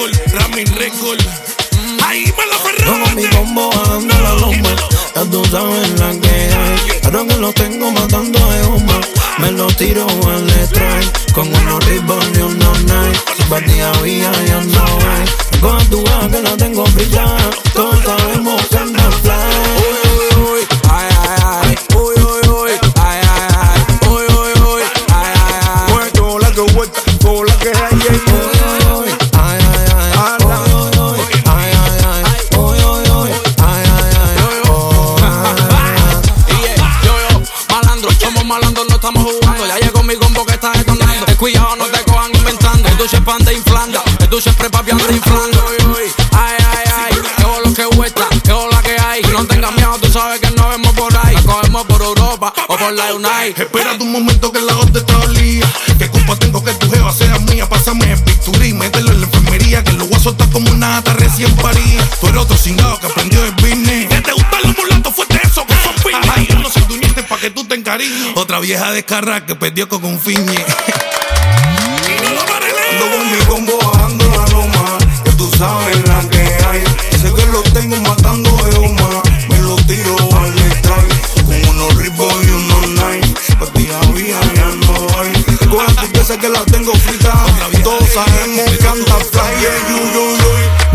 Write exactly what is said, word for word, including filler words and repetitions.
récord, Ramin récord. Ahí me lo perreo. Con mi combo bajando la loma. Ya tú sabes la que hay. Ahora que lo tengo matando de goma, me lo tiro al strike. Con unos Reebok y unos Nike. Si para ti había, ya no hay. Con tu baja que la tengo frita. Todos sabemos que anda fly. Uy, uy, uy, ay, ay, ay. Uy, uy, uy, ay, ay, ay. Uy, uy, uy, ay, ay, ay. Mueve toda la que vuelta, toda la que hay. Uy, uy, uy, ay, ay, ay. Uy, uy, uy, ay, ay, ay. Uy, uy, uy, ay, ay, ay. Oh, Y yeah, yo, yo, malandro, somos malandros, no estamos jugando. Ya llegó mi combo que está detonando. El cuidado, no te cojan inventando. El duche pan de inflanda, el duche prepapi anda inflando. Uy, uy, ay, ay, ay. Yo lo que vuelta, yo la que hay. No tengas miedo, tú sabes que nos vemos por ahí. La cogemos por Europa o por la Unite. Espérate un momento que la orden está olía. ¿Qué culpa tengo que tu jeva sea mía? Pásame el Victory, mételo en la enfermería, que lo voy a soltar como una gata recién parida. Tú eres otro cingado que aprendió del business. Que te gustan los mulatos, fuerte eso, que son fines. Ay, yo no soy tu niete pa' que tú te encariñes. Otra vieja descarra que perdió con un fiñe. Ando con mi combo bajando la loma. Que tú sabes la que hay. Sé que lo tengo matando de goma. Me lo tiro al strike. Con unos Reebok y unos Nike. Pa' ti había, ya no hay. Coja tu pieza que la tengo frita. Todos sabemos que anda fly. Yeah, you, you, you.